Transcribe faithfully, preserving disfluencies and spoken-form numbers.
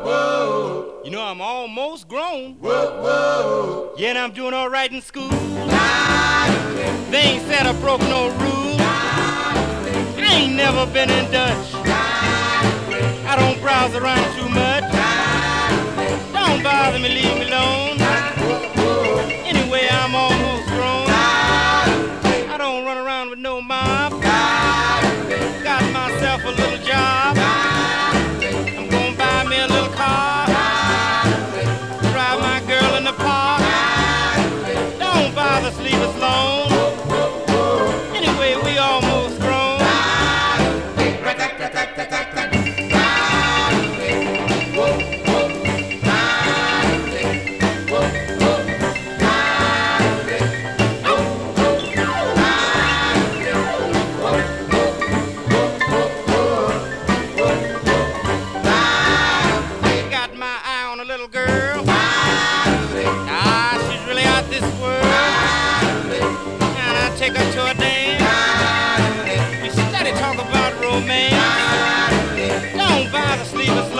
whoa. You know I'm almost grown. Whoa, whoa. Yeah, and I'm doing all right in school. They ain't said I broke no rules. I ain't never been in Dutch. I don't browse around too much. Don't bother me, leave me alone. Anyway, I'm almost grown. I don't run around with no mob. Got myself a little job. I'm gonna buy me a little car. Drive my girl in the park. Don't bother, sleep us alone. Anyway, we almost grown. Take her to a dance. We study talk about romance. Don't bother, sleep us